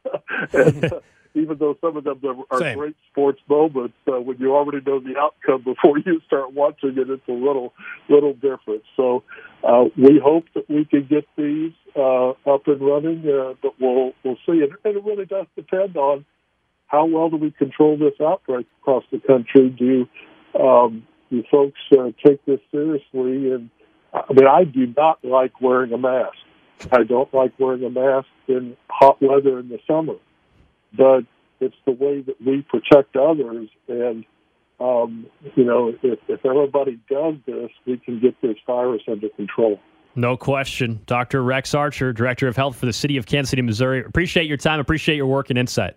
and, uh, even though some of them are Same. great sports moments, uh, when you already know the outcome before you start watching it, it's a little little different. So uh, we hope that we can get these uh, up and running, uh, but we'll we'll see. And, and it really does depend on how well do we control this outbreak across the country. Do um, do folks uh, take this seriously? And I mean, I do not like wearing a mask. I don't like wearing a mask in hot weather in the summer. But it's the way that we protect others. And, um, you know, if, if everybody does this, we can get this virus under control. No question. Doctor Rex Archer, Director of Health for the City of Kansas City, Missouri. Appreciate your time. Appreciate your work and insight.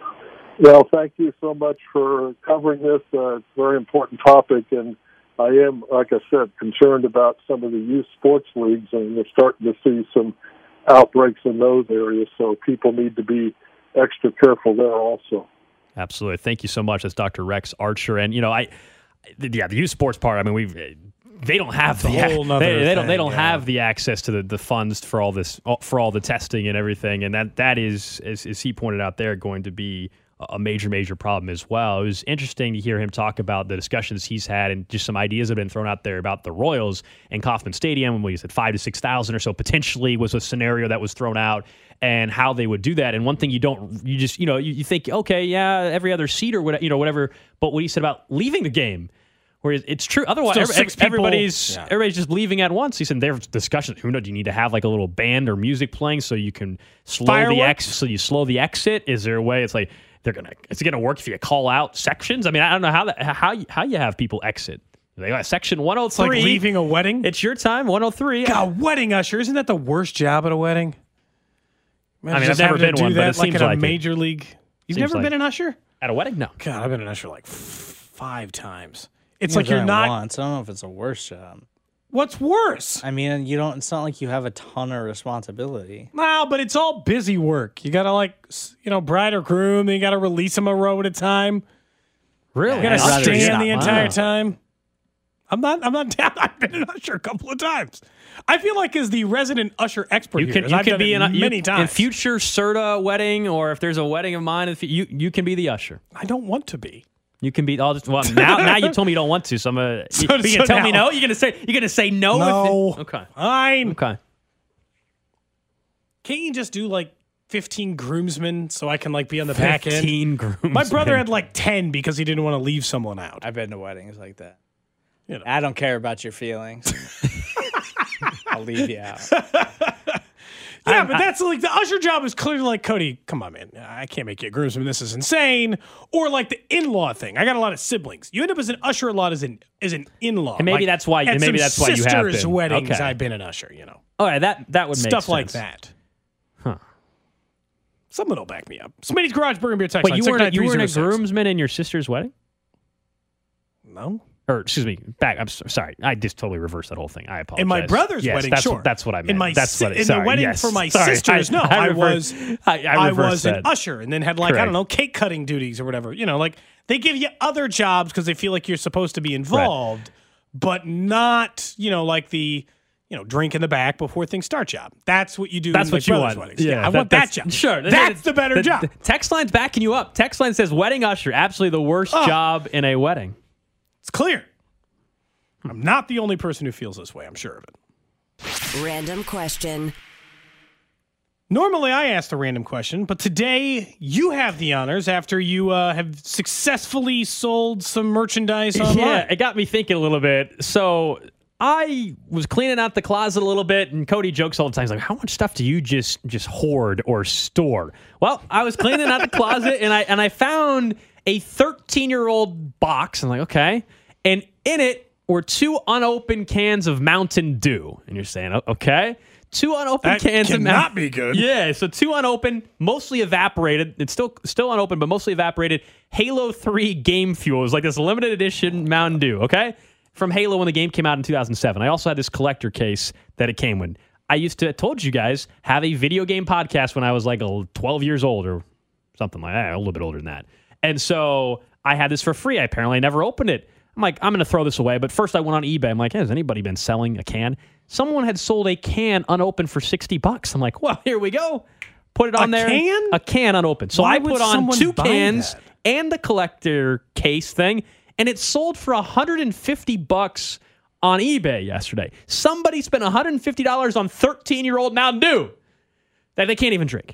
Well, thank you so much for covering this. Uh, it's a very important topic. And I am, like I said, concerned about some of the youth sports leagues. And we're starting to see some outbreaks in those areas. So people need to be extra careful there also. Absolutely. Thank you so much. That's Doctor Rex Archer. And, you know, I, yeah, the youth sports part, I mean, we've, they don't have the, whole nother they, they don't, they thing, don't yeah. have the access to the, the funds for all this, for all the testing and everything. And that, that is, as, as he pointed out there, going to be a major, major problem as well. It was interesting to hear him talk about the discussions he's had and just some ideas that have been thrown out there about the Royals and Kauffman Stadium. When he said five to six thousand or so potentially was a scenario that was thrown out and how they would do that. And one thing you don't, you just, you know, you, you think, okay, yeah, every other seat or whatever, you know, whatever. But what he said about leaving the game, where it's true. Otherwise, Still every, six people- everybody's yeah. everybody's just leaving at once. He said there's discussions. Who knows? Do you need to have like a little band or music playing so you can slow the Fireworks? ex? So you slow the exit. Is there a way? It's like they're gonna. Is it gonna work if you call out sections? I mean, I don't know how that how you, how you have people exit. They got section one oh It's like three. leaving a wedding. It's your time. one oh three. God, wedding usher. Isn't that the worst job at a wedding? Man, I mean, just I've never having to been do one, but that it like seems at a like it. major league. You've Seems never like been an usher? At a wedding? No. God, I've been an usher like f- five times. It's Yeah, like you're done it not. Once. I don't know if it's a worse job. What's worse? I mean, you don't. It's not like you have a ton of responsibility. No, but it's all busy work. You gotta like, s- you know, bride or groom. Then you gotta release them a row at a time. Really? You gotta I'd rather stand not. the entire Wow. time. I'm not. I'm not down. I've been an usher a couple of times. I feel like as the resident usher expert You here, can, 'cause you I've can done be it in, many you, times. in future CERTA wedding, or if there's a wedding of mine, if you you can be the usher. I don't want to be. You can be. I'll just well now. Now you told me you don't want to, so I'm gonna. So- you, you so gonna tell me now- no? You're gonna say you're gonna say no. No. If it, okay. Fine. Okay. Can't you just do like fifteen groomsmen so I can like be on the back end? Fifteen grooms. My brother had like ten because he didn't want to leave someone out. I've been to weddings like that. You know. I don't care about your feelings. I'll leave you out. Yeah, but that's like the usher job is clearly like, Cody, come on, man. I can't make you a groomsman. This is insane. Or like the in-law thing. I got a lot of siblings. You end up as an usher a lot as an as an in-law. And maybe Like, that's why- at and maybe some that's why you have sisters' been. weddings, Okay. I've been an usher, you know. All right, that that would make Stuff like sense. that. Huh. Someone will back me up. Smitty's Garage Burger and Beer Text Wait, line, you weren't a- you weren't a six nine three oh six. groomsman in your sister's wedding? No. Or excuse me, back. I'm so- sorry. I just totally reversed that whole thing. I apologize. In my brother's Yes, wedding, that's sure. What, that's what I meant. In my that's si- what. in sorry, the wedding yes. for my Sorry, sisters, no, I, reversed- was I, I, I reversed was that. an usher, and then had like I Correct. don't know cake cutting duties or whatever. You know, like they give you other jobs because they feel like you're supposed to be involved, but not you know like the you know drink in the back before things start job. That's what you do. That's in my what you brother's want. weddings. Yeah, I want that that's- job. Sure, that's the better job. text line's backing you up. Text line says wedding usher, absolutely the worst Oh. job in a wedding. It's clear. I'm not the only person who feels this way. I'm sure of it. Random question. Normally, I ask the random question, but today you have the honors after you uh, have successfully sold some merchandise online. Yeah, it got me thinking a little bit. So I was cleaning out the closet a little bit, and Cody jokes all the time. He's like, "How much stuff do you just just hoard or store?" Well, I was cleaning out the closet, and I and I found a thirteen-year-old box. I'm like, okay, and in it were two unopened cans of Mountain Dew, and you're saying, "Oh, okay." Two unopened That cans of cannot Mountain be good. Yeah, so two unopened, mostly evaporated. It's still still unopened, but mostly evaporated. Halo three Game Fuel. It was like this limited edition Mountain Dew, okay? From Halo when the game came out in two thousand seven. I also had this collector case that it came with. I used to, I told you guys, have a video game podcast when I was like twelve years old or something like that, a little bit older than that. And so I had this for free. I apparently never opened it. I'm like, I'm going to throw this away. But first I went on eBay. I'm like, hey, has anybody been selling a can? someone had sold a can unopened for sixty bucks. I'm like, well, here we go. Put it on A there. can? A can unopened. So Why I would put on someone two buy cans that? and the collector case thing, and it sold for one hundred fifty bucks on eBay yesterday. Somebody spent one hundred fifty dollars on thirteen-year-old Mountain Dew that they can't even drink.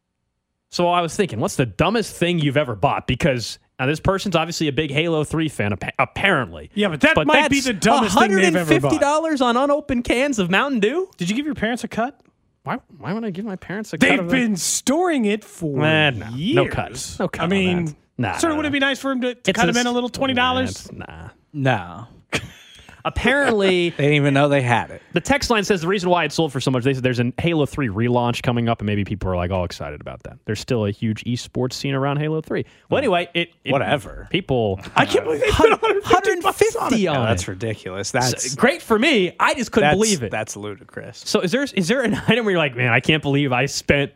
So I was thinking, what's the dumbest thing you've ever bought? Because now this person's obviously a big Halo three fan, appa- apparently. Yeah, but that might be that's the dumbest thing they've ever bought. one hundred fifty dollars on unopened cans of Mountain Dew? Did you give your parents a cut? Why, why would I give my parents a cut They've of been that? storing it for Eh, no, years. no cut. No cut I on mean, that. Nah, sort of nah, would it nah. be nice for him to, to It's cut him a- in a little twenty dollars? Nah. No. Apparently, They didn't even know they had it. the text line says the reason why it sold for so much, they said there's a Halo three relaunch coming up, and maybe people are like all excited about that. There's still a huge esports scene around Halo three. Well, anyway, it, it Whatever. People, I can't believe they put one hundred fifty bucks on it. on No, it. that's ridiculous. That's So, great for me. I just couldn't that's, believe it. That's ludicrous. So is there is there an item where you're like, man, I can't believe I spent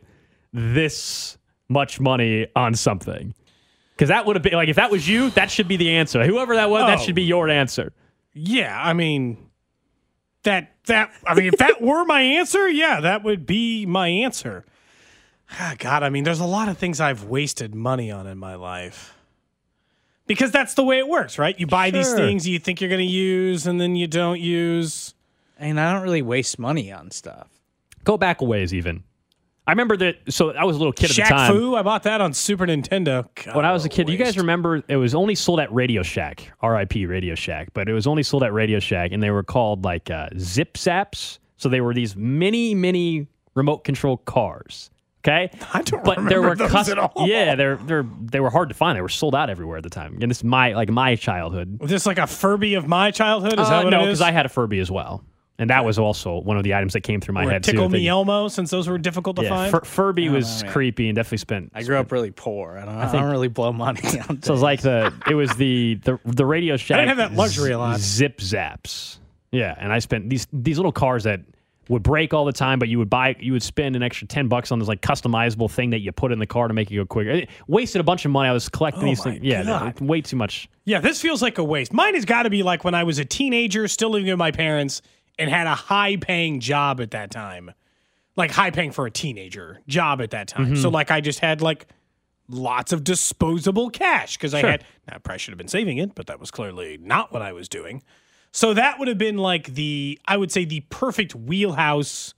this much money on something? Because that would have been like, if that was you, that should be the answer. Whoever that was, that Oh. should be your answer. Yeah, I mean, that that I mean, if that were my answer, yeah, that would be my answer. Ah, God, I mean, there's a lot of things I've wasted money on in my life. Because that's the way it works, right? You buy these Sure. things you think you're going to use, and then you don't use. And I don't really waste money on stuff. Go back a ways, even. I remember that. So I was a little kid at the Shaq time. Fu, I bought that on Super Nintendo. God, When I was a what kid, you guys waste. remember it was only sold at Radio Shack, R I P Radio Shack, but it was only sold at Radio Shack, and they were called like uh, Zip Zaps. So they were these mini, mini remote control cars. Okay, I don't but there remember were those cus- at all. Yeah, they're they're they were hard to find. They were sold out everywhere at the time. And this is my like my childhood. Was this like a Furby of my childhood? Is Uh, that what no, it is? because I had a Furby as well, and that was also one of the items that came through my Or a head Tickle too. Me They- Elmo, since those were difficult to yeah, find. Fur- Furby was know, man. creepy and definitely spent. I grew up really poor. I don't, I think- don't really blow money on So it was like the it was the the, the Radio Shack. have that luxury a lot. Zip Zaps. Yeah, and I spent these these little cars that would break all the time, but you would buy you would spend an extra ten bucks on this like customizable thing that you put in the car to make it go quicker. It wasted a bunch of money. I was collecting Oh these my things. Yeah, God. way too much. Yeah, this feels like a waste. Mine has got to be like when I was a teenager, still living with my parents, and had a high-paying job at that time. Like high-paying for a teenager job at that time. Mm-hmm. So like I just had like lots of disposable cash because I Sure. had. Now, I probably should have been saving it, but that was clearly not what I was doing. So that would have been like the, I would say, the perfect wheelhouse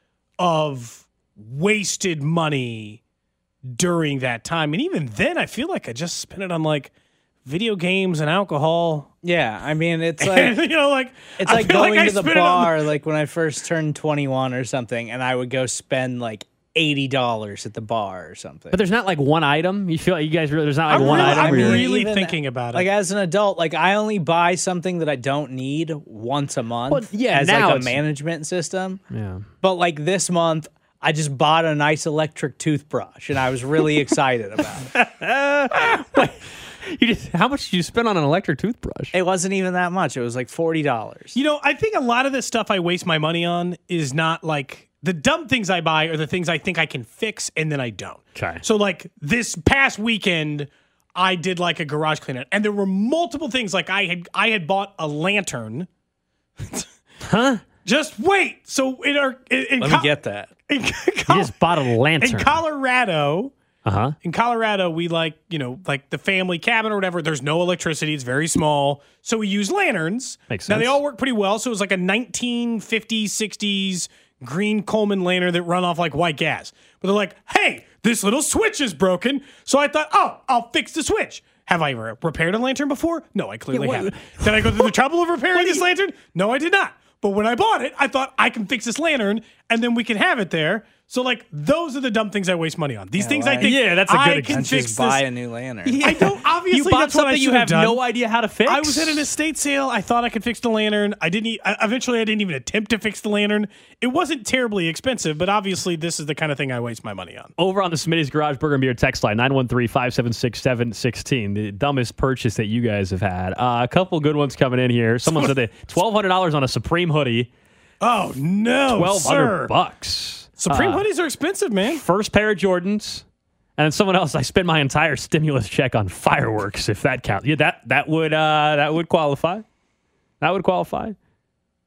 of wasted money during that time. And even then, I feel like I just spent it on like video games and alcohol. Yeah, I mean, it's like you know, like it's I like feel going I to the spent it on bar. Like when I first turned twenty-one or something, and I would go spend like eighty dollars at the bar or something. But there's not like one item. You feel like you guys really there's not like I'm one really- item. I'm where you're- really even- thinking about it. Like as an adult, like I only buy something that I don't need once a month. Well, yeah, as now like a it's- management system. yeah. But like this month, I just bought a nice electric toothbrush, and I was really excited about it. You just, how much did you spend on an electric toothbrush? It wasn't even that much. It was like forty dollars. You know, I think a lot of the stuff I waste my money on is not like the dumb things I buy are the things I think I can fix and then I don't. Okay. So like this past weekend, I did like a garage cleanup, and there were multiple things. Like I had I had bought a lantern. Huh? Just wait. So in our in, in Let Co- me get that. in, You Col- just bought a in lantern. Colorado. Uh huh. In Colorado, we like, you know, like the family cabin or whatever, there's no electricity. It's very small. So we use lanterns. Makes Now, they sense. all work pretty well. So it was like a nineteen fifties, sixties green Coleman lantern that run off like white gas. But they're like, hey, this little switch is broken. So I thought, oh, I'll fix the switch. Have I ever repaired a lantern before? No, I clearly what- haven't. Did I go through the trouble of repairing this lantern? No, I did not. But when I bought it, I thought I can fix this lantern and then we can have it there. So, like, those are the dumb things I waste money on. These things I right. think Yeah, that's a good I example. can Just fix buy this. a new lantern. I don't. Obviously, You bought that's what I something you should have done. no idea how to fix. I was at an estate sale. I thought I could fix the lantern. I didn't. e- I- Eventually, I didn't even attempt to fix the lantern. It wasn't terribly expensive, but obviously, this is the kind of thing I waste my money on. Over on the Smitty's Garage Burger and Beer text line, nine one three, five seven six, seven one six, the dumbest purchase that you guys have had. Uh, a couple good ones coming in here. Someone said that twelve hundred dollars on a Supreme hoodie, Oh no, twelve hundred sir! bucks. Supreme Uh, hoodies are expensive, man. First pair of Jordans. And then someone else, I spent my entire stimulus check on fireworks, if that counts. Yeah, that that would uh, that would qualify. That would qualify.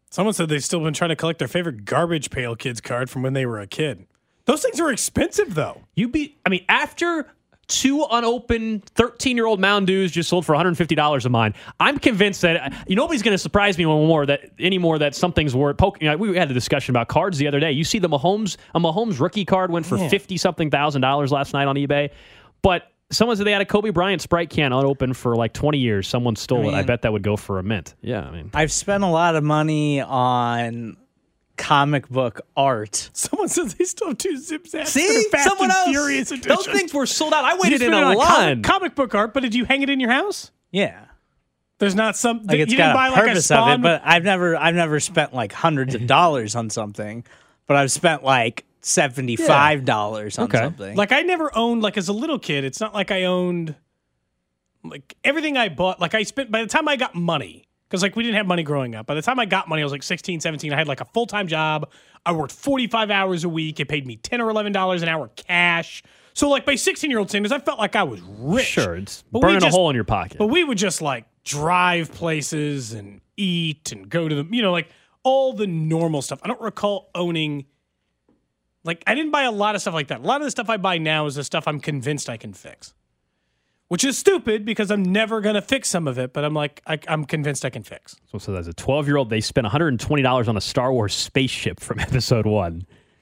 Someone said they've still been trying to collect their favorite Garbage Pail Kids card from when they were a kid. Those things are expensive, though. You be, I mean, after two unopened thirteen-year-old Mountain Dews just sold for one hundred fifty dollars of mine, I'm convinced that you know, nobody's going to surprise me anymore that anymore that something's worth poking. You know, we had a discussion about cards the other day. You see the Mahomes, a Mahomes rookie card went for fifty-something thousand dollars last night on eBay, but someone said they had a Kobe Bryant Sprite can unopened for like twenty years. Someone stole I mean, it. I bet that would go for a mint. Yeah, I mean, I've spent a lot of money on comic book art. Someone says they still have two zip zaps. See, Fast someone and else. Furious edition. Those things were sold out. I waited in a line. line. Comic, comic book art, but did you hang it in your house? Yeah. There's not some. Like it's you got didn't buy a like purpose a Spawn, of it, but I've never, I've never spent like hundreds of dollars on something, but I've spent like seventy-five dollars yeah. on okay. something. Like I never owned. Like as a little kid, it's not like I owned. Like everything I bought, like I spent. By the time I got money. Because, like, we didn't have money growing up. By the time I got money, I was, like, sixteen, seventeen. I had, like, a full-time job. I worked forty-five hours a week. It paid me ten or eleven dollars an hour cash. So, like, by sixteen-year-old standards, I felt like I was rich. Sure, it's but burning just, a hole in your pocket. But we would just, like, drive places and eat and go to the, you know, like, all the normal stuff. I don't recall owning, like, I didn't buy a lot of stuff like that. A lot of the stuff I buy now is the stuff I'm convinced I can fix. Which is stupid because I'm never going to fix some of it, but I'm like, I, I'm convinced I can fix. So, so as a twelve-year-old, they spent one hundred twenty dollars on a Star Wars spaceship from episode one.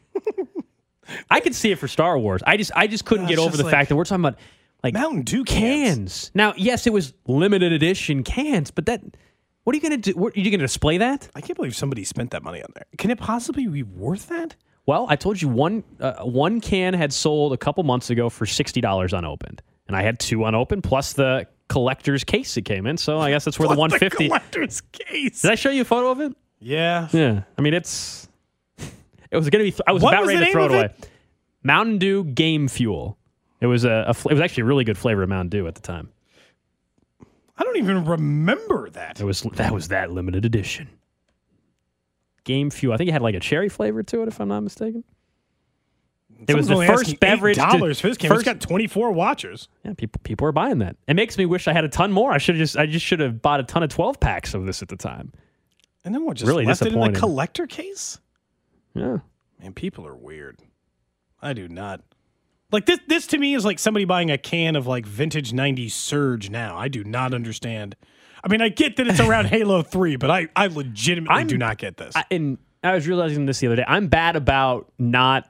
I could see it for Star Wars. I just I just couldn't no, get over just the like fact that we're talking about like Mountain Dew cans. cans. Now, yes, it was limited edition cans, but that what are you going to do? What, are you going to display that? I can't believe somebody spent that money on there. Can it possibly be worth that? Well, I told you one uh, one can had sold a couple months ago for sixty dollars unopened. And I had two unopened, plus the collector's case it came in. So I guess that's where the one hundred fifty dollars. The collector's case. Did I show you a photo of it? Yeah. Yeah. I mean, it's. It was going to be. Th- I was what about was ready to throw it away. It? Mountain Dew Game Fuel. It was a, a. It was actually a really good flavor of Mountain Dew at the time. I don't even remember that. It was that was that limited edition. Game Fuel. I think it had like a cherry flavor to it, if I'm not mistaken. It Someone's was the first beverage. Dollars for this camera. First, it's got twenty-four watchers. Yeah, people people are buying that. It makes me wish I had a ton more. I should have just I just should have bought a ton of twelve packs of this at the time. And then what? Just really left it in the disappointing. collector case? Yeah, man, people are weird. I do not like this. This to me is like somebody buying a can of like vintage nineties Surge now. I do not understand. I mean, I get that it's around Halo three, but I I legitimately I'm, do not get this. I, and I was realizing this the other day. I'm bad about not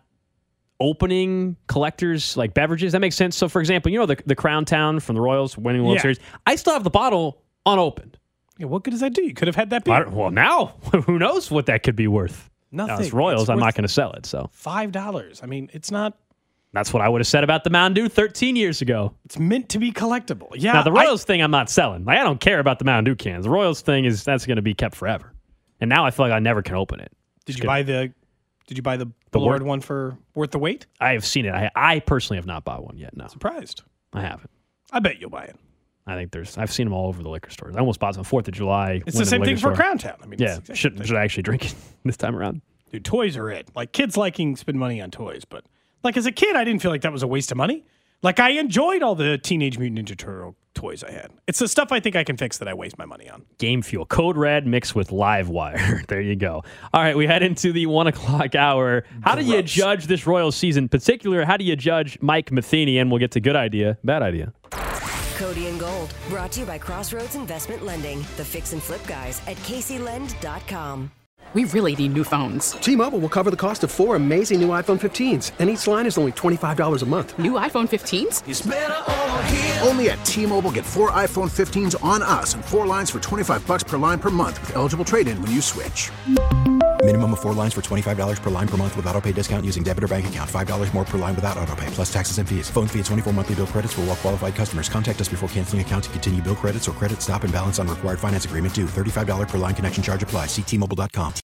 opening collectors like beverages. That makes sense. So, for example, you know the the Crown Town from the Royals winning the World yeah. Series. I still have the bottle unopened. Yeah, what good does that do? You could have had that beer. Well, now who knows what that could be worth? Nothing. Now, it's Royals. It's I'm worth not going to sell it. So five dollars. I mean, it's not. That's what I would have said about the Mountain Dew thirteen years ago. It's meant to be collectible. Yeah. Now the Royals I, thing, I'm not selling. Like I don't care about the Mountain Dew cans. The Royals thing is that's going to be kept forever. And now I feel like I never can open it. Did It's you good. buy the? Did you buy the Boulevard one for worth the wait? I have seen it. I I personally have not bought one yet. No, Surprised. I haven't. I bet you'll buy it. I think there's. I've seen them all over the liquor stores. I almost bought some Fourth of July. It's the same thing for store. Crown Town. I mean, Yeah, it's should should I actually drink it this time around? Dude, toys are it. Like kids liking spend money on toys, but like as a kid, I didn't feel like that was a waste of money. Like I enjoyed all the Teenage Mutant Ninja Turtle toys I had. It's the stuff I think I can fix that I waste my money on. Game Fuel, Code Red mixed with Live Wire. There you go. All right, we head into the one o'clock hour. How Gross. do you judge this Royals season? In particular, how do you judge Mike Matheny? And we'll get to good idea, bad idea. Cody and Gold, brought to you by Crossroads Investment Lending, the fix and flip guys at Casey Lend dot com. We really need new phones. T-Mobile will cover the cost of four amazing new iPhone fifteens, and each line is only twenty-five dollars a month. New iPhone fifteens? It's better over here. Only at T-Mobile, get four iPhone fifteens on us and four lines for twenty-five bucks per line per month with eligible trade-in when you switch. Minimum of four lines for twenty-five dollars per line per month with auto pay discount using debit or bank account. five dollars more per line without auto pay, plus taxes and fees. Phone fee at twenty-four monthly bill credits for well-qualified customers. Contact us before canceling account to continue bill credits or credit stop and balance on required finance agreement due. thirty-five dollars per line connection charge applies. See T Mobile dot com.